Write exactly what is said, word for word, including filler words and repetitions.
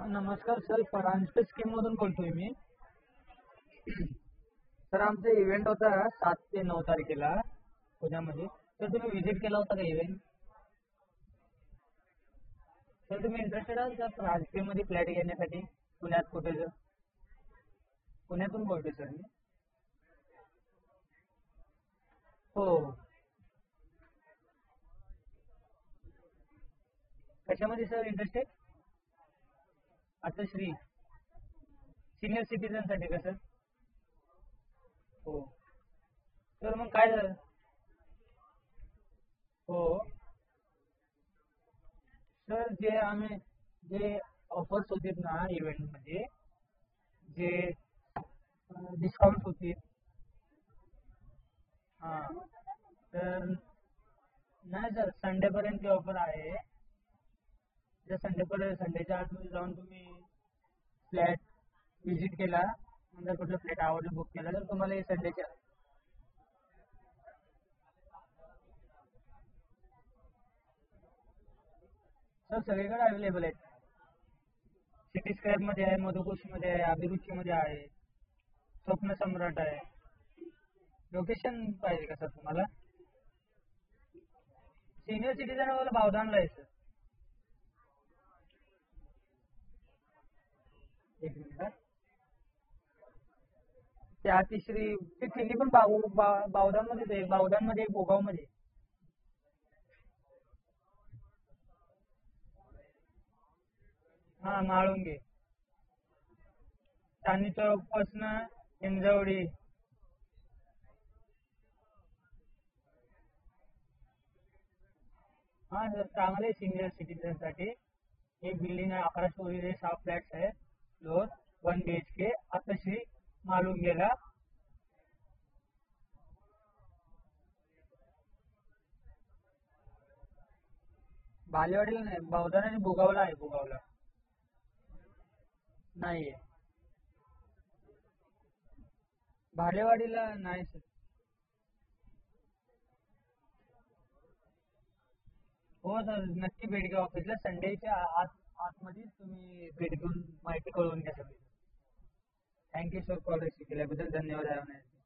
नमस्कार sir, Paranjpe scheme मधून बोलतोय मी. सर आमचा इव्हेंट होता सात ते नऊ तारखेला पुण्यामध्ये. तर तुम्ही व्हिजिट केला होता का इव्हेंट? सर तुम्ही इंटरेस्टेड आहात का परांजपेमध्ये फ्लॅट घेण्यासाठी? पुण्यात कुठे जर पुण्यातून बोलतोय सर मी. हो. कशामध्ये सर इंटरेस्टेड? आता श्री सिनियर सिटीजनसाठी का सर? हो. तर मग काय झालं? हो. सर जे आम्ही जे ऑफर्स होते ना इव्हेंटमध्ये, जे डिस्काउंट होते. हां. तर नाही सर, संडेपर्यंतची ऑफर आहे. जर संडेपर्यंत संडेच्या आतमध्ये जाऊन तुम्ही फ्लॅट विजिट केला, नंतर कुठलं फ्लॅट आवडलं बुक केला तर तुम्हाला हे संडेच्या सर सगळीकडे अवेलेबल आहेत. सिटी स्क्वेअरमध्ये आहे, मधुकोशमध्ये आहे, अभिरुचीमध्ये आहे, स्वप्न सम्राट आहे. लोकेशन पाहिजे का सर तुम्हाला? सिनियर सिटीजन वाला भावदानला आहे सर. एक मिनिट हा. ते अतिश्री ते तिन्ही पण बाव बा- बावधानमध्येच आहे. बावधानमध्ये गोगावमध्ये. हा म्हाळुंगे. चांदणी चौकपासनं हिंजवडी. हा सर चांगले सिनियर सिटीजनसाठी एक बिल्डिंग आहे, अकरा स्टोरी, सहा फ्लॅट्स आहे, floor one B H K. आता श्री म्हाळुंगेला. बालेवाडीला नाही, बावधान आणि भुगावला आहे. भुगावला नाही. भालेवाडीला नाही सर. हो सर, नक्की भेट घ्या ऑफिसला. संडेच्या आत आतमध्येच तुम्ही भेट घेऊन माहिती कळवून घ्या सगळी. थँक्यू सर, कॉल रिसीव्ह केल्याबद्दल धन्यवाद.